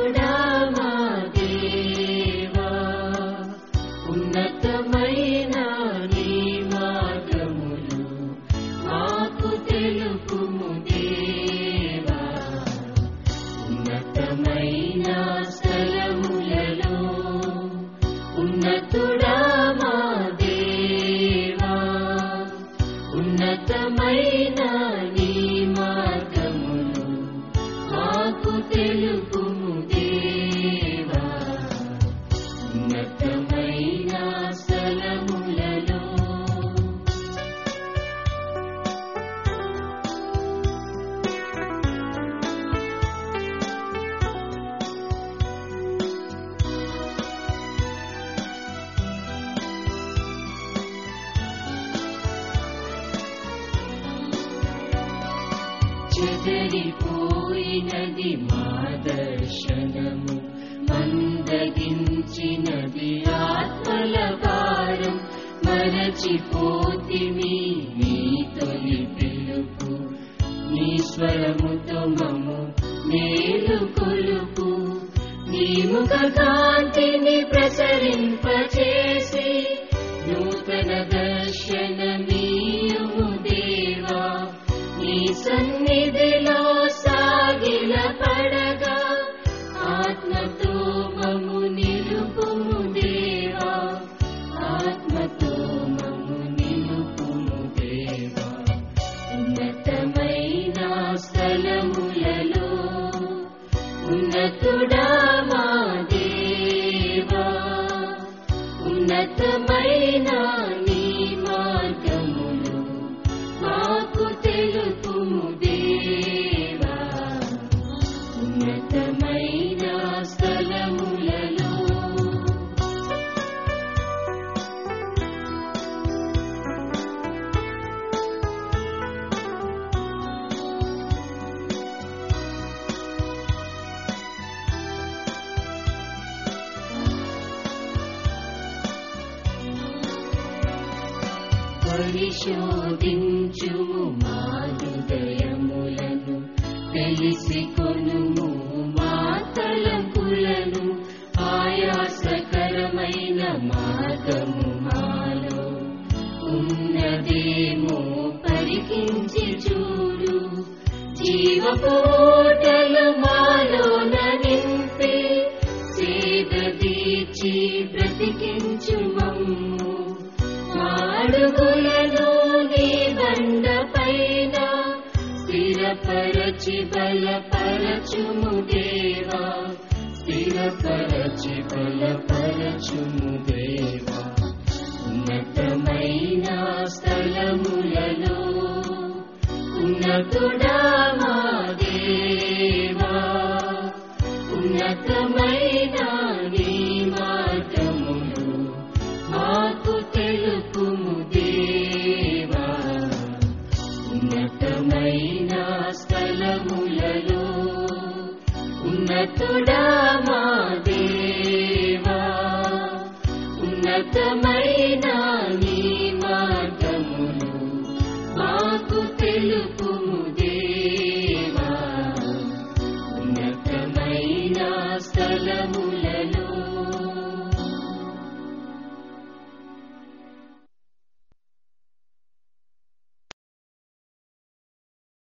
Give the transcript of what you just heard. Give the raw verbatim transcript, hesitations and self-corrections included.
ఉన్నతుడా మా దేవా, ఉన్నతమైన నీ మార్గములు మాకు తెలుపుము దేవా. ఉన్నతమైన స్థలములలో ఉన్నతుడా మా దేవా, ఉన్నతమైన నీ మార్గములు మాకు తెలుపుము దేవా. ఉన్నతమైన స్థలములలో చెదరిపోయినది మా దర్శనము, మందగించినది ఆత్మల భారం. మరచిపోతిమి నీ తొలి పిలుపు, నీ స్వరముతో మమ్ము మేలు కొలుపు. నీ ముఖ కాంతిని ప్రసరింపచేసి నూతన దర్శనమీయుము దేవా. నీ సన్నిధిలో సాగిల పడగా ఆత్మతో మమ్ము నిలుపుము దేవా. ఆత్మతో మమ్ము నిలుపుము దేవా. ఉన్నతమైన స్థలములలో ఉన్నతుడా మా దేవా, ఉన్నతమైన నీ మార్గములు మాకు తెలుపుము దేవా. ఉన్నతమైన స్థలములలో పరిశోధించుము మా హృదయములను, తెలిసి కొనుము మా తలంపులను. ఆయాసకరమైన మార్గము మాలో ఉన్నదేమో పరికించి చూడు. జీవపు ఊటలు మాలోన నింపి సేద తీర్చి బ్రతికించు మమ్ము. అడుగులను నీ బండ పైన స్థిరపరచి బలపరచుము దేవా. స్థిరపరచి బలపరచుము దేవా. ఉన్నతమైన స్థలములలో ఉన్నతుడా మా దేవా, ఉన్నతమైన నీ మార్గములు మాకు తెలుపుము దేవా. ఉన్నతమైన స్థలములలో ఉన్నతుడా